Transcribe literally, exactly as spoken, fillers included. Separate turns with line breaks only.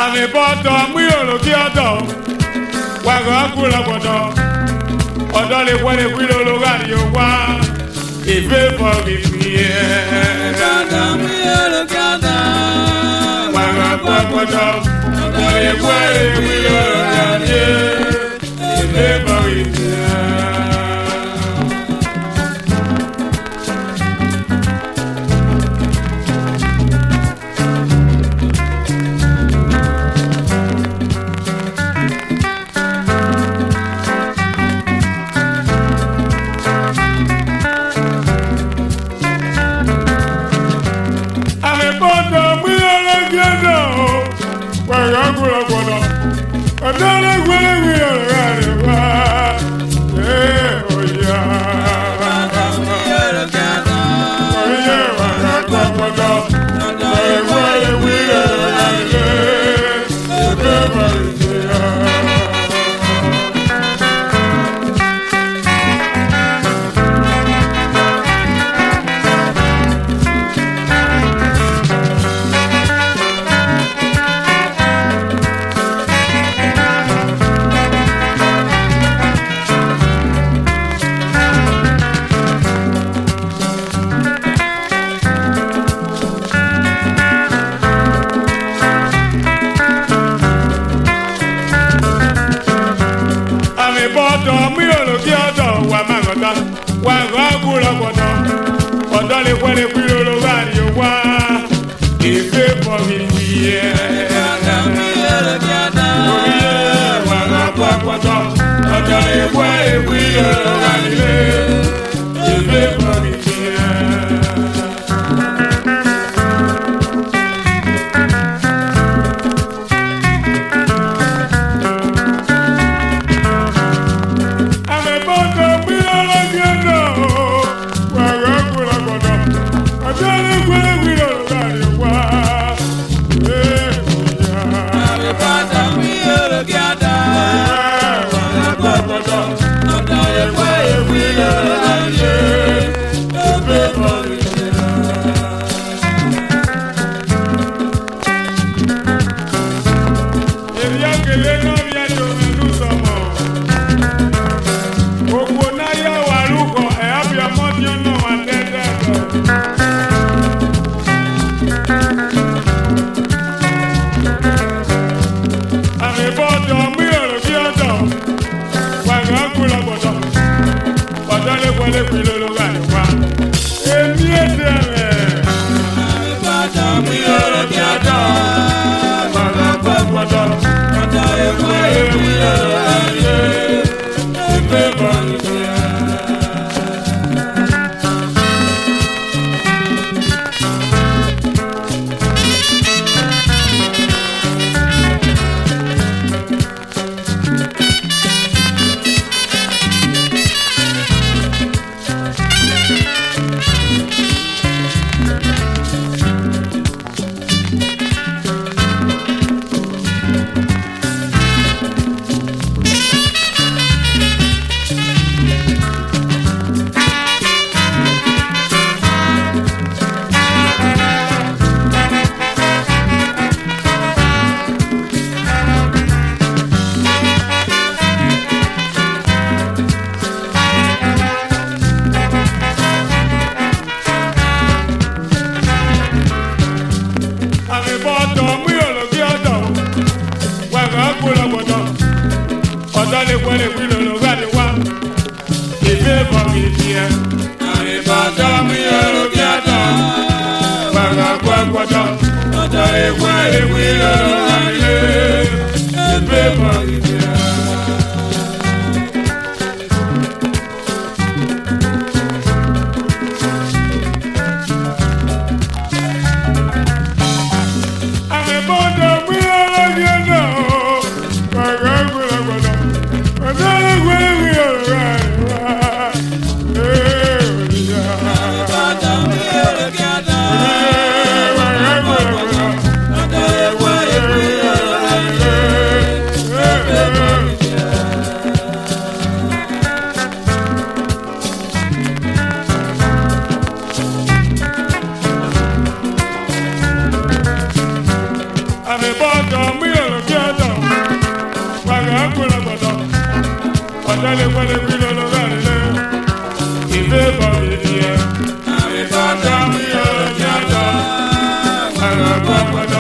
Ami bọ́tọ̀ mú yòrò kí ọ̀dọ̀ wàgọ̀ kúrò gbọ̀dọ̀ ọ̀dọ́ lè wọlé kí ló wà ní ọwá ìfẹ́ bọ̀ fífi ẹ̀.
Bọ́tọ̀ mú yòrò kí ọ̀dọ̀
wàgọ̀ kúrò gbọ̀dọ̀ ọ̀dọ́ lè wọlé kí ló wà ní ìfẹ́ bọ̀ fífi ẹ̀. Ọ̀dọ́ lè wọlé kí ló wà ní ọwá ìfẹ́ bọ̀ fífi ẹ̀.
Bọ́tọ̀ mú yòrò kí ọ̀dọ̀
ọ̀dọ́ lè wọlé kí ló wà nílé ìfẹ́ bọ̀ fífi ẹ̀. Ami bọ́tọ̀ mú yòrò. ọ̀dọ́ lè pẹ́ lè pín lọ́lọ́ láàrin lẹ́ ìfẹ́ bọ̀ gidi ẹ̀.
Àmì bàtà mi ò lè kí á dà.
Àgbà gbọ́